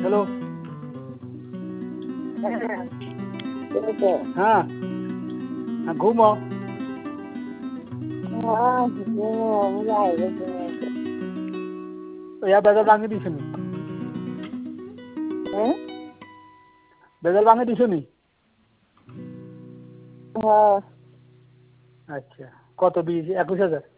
Hello. হ্যাঁ ঘুমো। বেজাল ভাঙি দিছ নি? বেজাল ভাঙি দিছ নি? আচ্ছা কত দিয়েছি? 21,000।